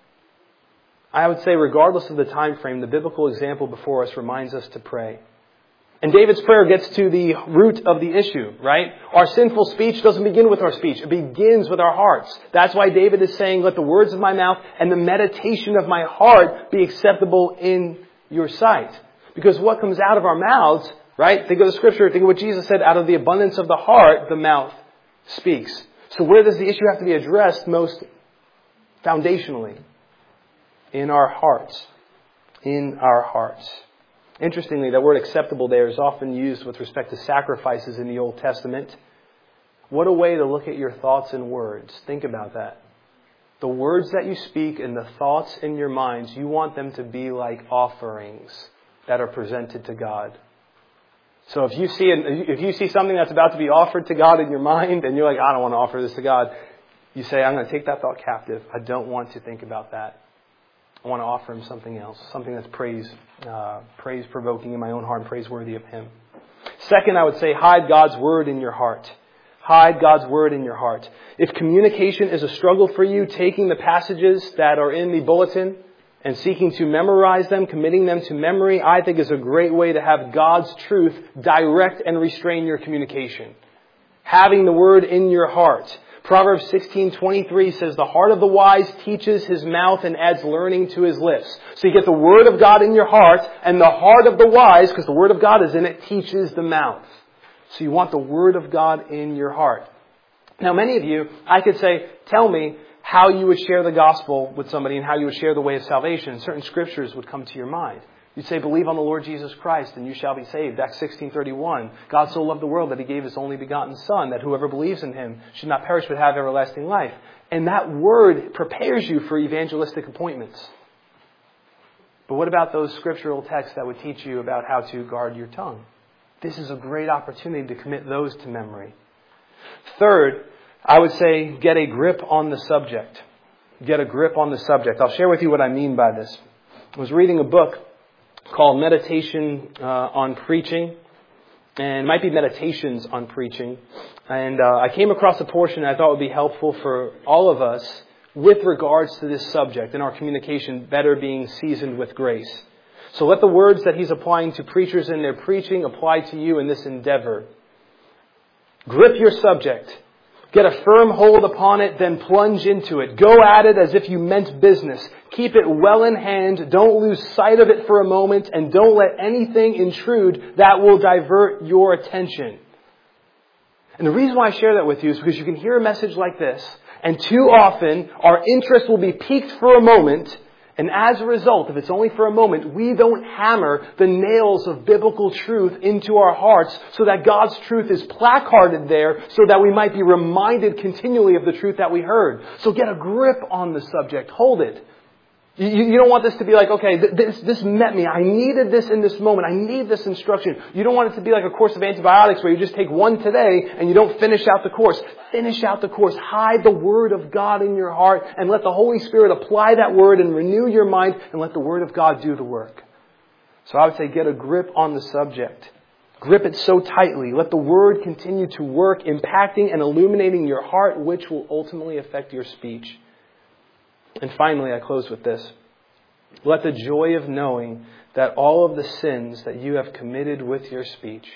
I would say regardless of the time frame, the biblical example before us reminds us to pray. And David's prayer gets to the root of the issue, right? Our sinful speech doesn't begin with our speech. It begins with our hearts. That's why David is saying, let the words of my mouth and the meditation of my heart be acceptable in your sight. Because what comes out of our mouths, right? Think of the scripture. Think of what Jesus said. Out of the abundance of the heart, the mouth speaks. So where does the issue have to be addressed most foundationally? In our hearts. In our hearts. Interestingly, that word acceptable there is often used with respect to sacrifices in the Old Testament. What a way to look at your thoughts and words. Think about that. The words that you speak and the thoughts in your minds, you want them to be like offerings that are presented to God. So if you see if you see something that's about to be offered to God in your mind and you're like, I don't want to offer this to God, you say, I'm going to take that thought captive. I don't want to think about that. I want to offer Him something else, something that's praise, uh, praise-provoking in my own heart and praiseworthy of Him. Second, I would say hide God's Word in your heart. Hide God's Word in your heart. If communication is a struggle for you, taking the passages that are in the bulletin and seeking to memorize them, committing them to memory, I think is a great way to have God's truth direct and restrain your communication. Having the Word in your heart. Proverbs sixteen twenty-three says, the heart of the wise teaches his mouth and adds learning to his lips. So you get the Word of God in your heart, and the heart of the wise, because the Word of God is in it, teaches the mouth. So you want the Word of God in your heart. Now many of you, I could say, tell me how you would share the gospel with somebody and how you would share the way of salvation. Certain scriptures would come to your mind. You'd say, believe on the Lord Jesus Christ and you shall be saved. Acts sixteen thirty-one. God so loved the world that He gave His only begotten Son, that whoever believes in Him should not perish but have everlasting life. And that word prepares you for evangelistic appointments. But what about those scriptural texts that would teach you about how to guard your tongue? This is a great opportunity to commit those to memory. Third, I would say get a grip on the subject. Get a grip on the subject. I'll share with you what I mean by this. I was reading a book called Meditation uh, on Preaching, and it might be Meditations on Preaching. And uh, I came across a portion that I thought would be helpful for all of us with regards to this subject and our communication better being seasoned with grace. So let the words that he's applying to preachers in their preaching apply to you in this endeavor. Grip your subject. Get a firm hold upon it, then plunge into it. Go at it as if you meant business. Keep it well in hand. Don't lose sight of it for a moment, and don't let anything intrude that will divert your attention. And the reason why I share that with you is because you can hear a message like this, And too often, our interest will be piqued for a moment, and as a result, if it's only for a moment, we don't hammer the nails of biblical truth into our hearts so that God's truth is placarded there so that we might be reminded continually of the truth that we heard. So get a grip on the subject. Hold it. You, you don't want this to be like, okay, this, this met me. I needed this in this moment. I need this instruction. You don't want it to be like a course of antibiotics where you just take one today and you don't finish out the course. Finish out the course. Hide the Word of God in your heart and let the Holy Spirit apply that Word and renew your mind and let the Word of God do the work. So I would say get a grip on the subject. Grip it so tightly. Let the Word continue to work, impacting and illuminating your heart, which will ultimately affect your speech. And finally, I close with this. Let the joy of knowing that all of the sins that you have committed with your speech,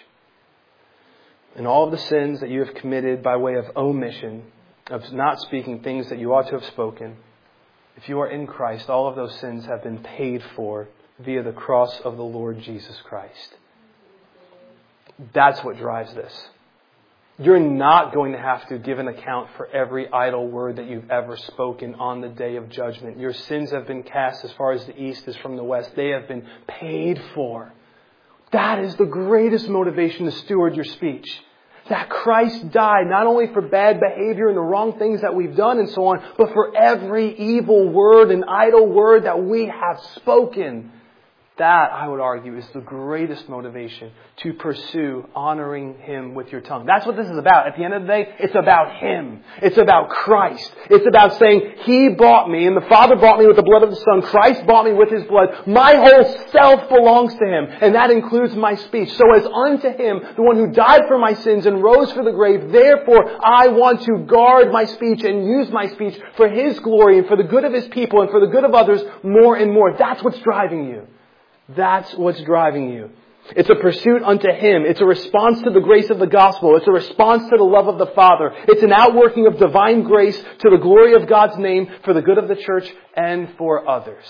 and all of the sins that you have committed by way of omission, of not speaking things that you ought to have spoken, if you are in Christ, all of those sins have been paid for via the cross of the Lord Jesus Christ. That's what drives this. You're not going to have to give an account for every idle word that you've ever spoken on the day of judgment. Your sins have been cast as far as the east is from the west. They have been paid for. That is the greatest motivation to steward your speech. That Christ died not only for bad behavior and the wrong things that we've done and so on, but for every evil word and idle word that we have spoken. That, I would argue, is the greatest motivation to pursue honoring Him with your tongue. That's what this is about. At the end of the day, it's about Him. It's about Christ. It's about saying, He bought me, and the Father bought me with the blood of the Son. Christ bought me with His blood. My whole self belongs to Him, and that includes my speech. So as unto Him, the one who died for my sins and rose for the grave, therefore I want to guard my speech and use my speech for His glory and for the good of His people and for the good of others more and more. That's what's driving you. That's what's driving you. It's a pursuit unto Him. It's a response to the grace of the gospel. It's a response to the love of the Father. It's an outworking of divine grace to the glory of God's name for the good of the church and for others.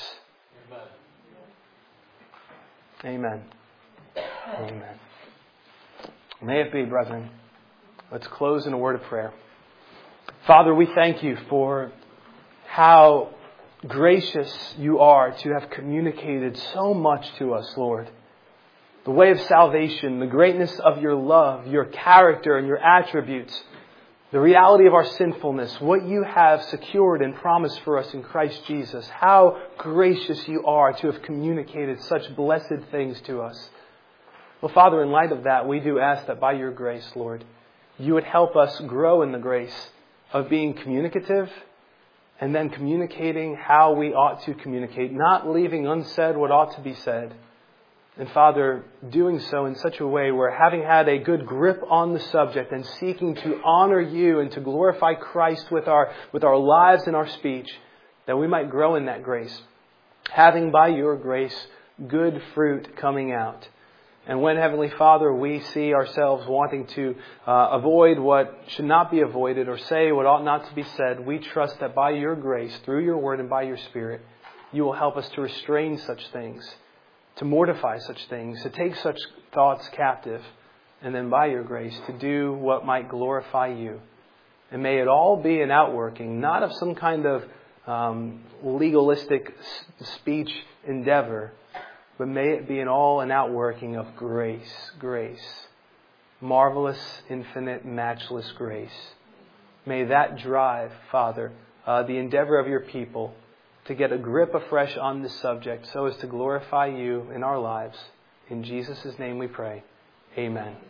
Amen. Amen. May it be, brethren. Let's close in a word of prayer. Father, we thank You for how gracious You are to have communicated so much to us, Lord. The way of salvation, the greatness of Your love, Your character and Your attributes, the reality of our sinfulness, what You have secured and promised for us in Christ Jesus. How gracious You are to have communicated such blessed things to us. Well, Father, in light of that, we do ask that by Your grace, Lord, You would help us grow in the grace of being communicative, and then communicating how we ought to communicate, not leaving unsaid what ought to be said. And Father, doing so in such a way where, having had a good grip on the subject and seeking to honor You and to glorify Christ with our, with our lives and our speech, that we might grow in that grace, having by Your grace good fruit coming out. And when, Heavenly Father, we see ourselves wanting to uh, avoid what should not be avoided or say what ought not to be said, we trust that by Your grace, through Your Word and by Your Spirit, You will help us to restrain such things, to mortify such things, to take such thoughts captive, and then by Your grace to do what might glorify You. And may it all be an outworking, not of some kind of um, legalistic speech endeavor, but may it be in all an outworking of grace, grace, marvelous, infinite, matchless grace. May that drive, Father, uh, the endeavor of Your people to get a grip afresh on this subject so as to glorify You in our lives. In Jesus' name we pray. Amen.